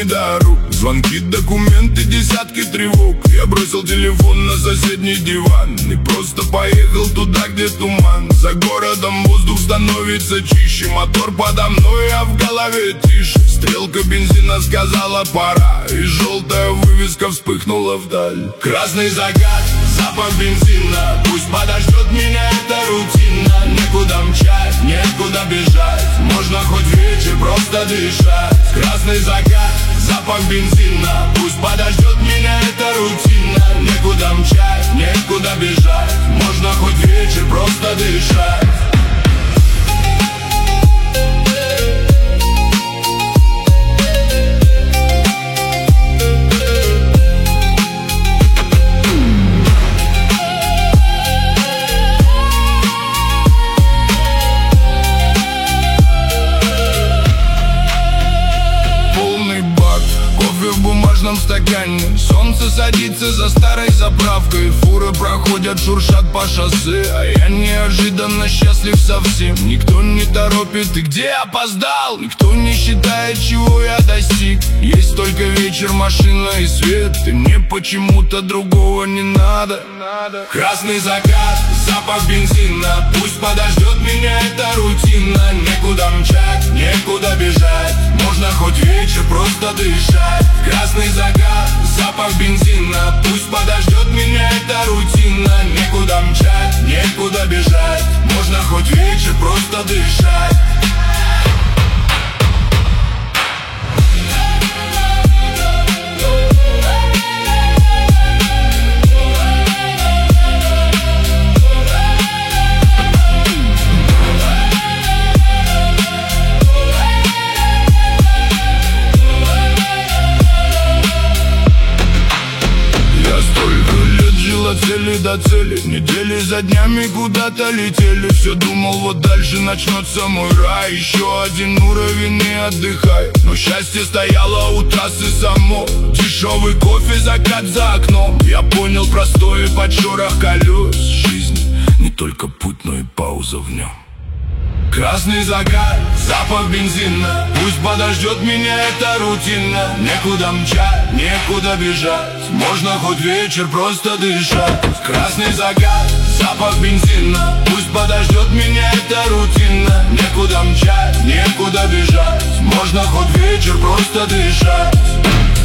до рук. Звонки, документы, десятки тревог. Я бросил телефон на соседний диван и просто поехал туда, где туман. За городом воздух становится чище, мотор подо мной, а в голове тише. Стрелка бензина сказала пора, и желтая вывеска вспыхнула вдаль. Красный закат, запах бензина, пусть подождет меня эта рутина. Некуда мчать, некуда бежать, можно хоть вечер просто дышать. Красный закат, запах бензина, пусть подождет меня эта рутина. Некуда мчать, некуда бежать, можно хоть вечер просто дышать. В бумажном стакане солнце садится за старой заправкой. Фуры проходят, шуршат по шоссе, а я неожиданно счастлив совсем. Никто не торопит, и где опоздал? Никто не считает, чего я достиг. Есть только вечер, машина и свет, и мне почему-то другого не надо. Красный закат, запах бензина, пусть подождет меня эта рутина. Некуда мчать, некуда бежать, можно хоть вечер просто дышать. Красный закат, запах бензина, пусть подождет меня эта рутина. Некуда мчать, некуда бежать, можно хоть вечер просто дышать. От цели до цели, недели за днями куда-то летели. Все думал, вот дальше начнется мой рай. Еще один уровень и отдыхай. Но счастье стояло у трассы само. Дешевый кофе, закат за окном. Я понял простое под шорох колес. Жизнь не только путь, но и пауза в нем. Красный закат, запах бензина, пусть подождет меня эта рутина. Некуда мчать, некуда бежать, можно хоть вечер просто дышать. Красный закат, запах бензина, пусть подождет меня эта рутина. Некуда мчать, некуда бежать, можно хоть вечер просто дышать.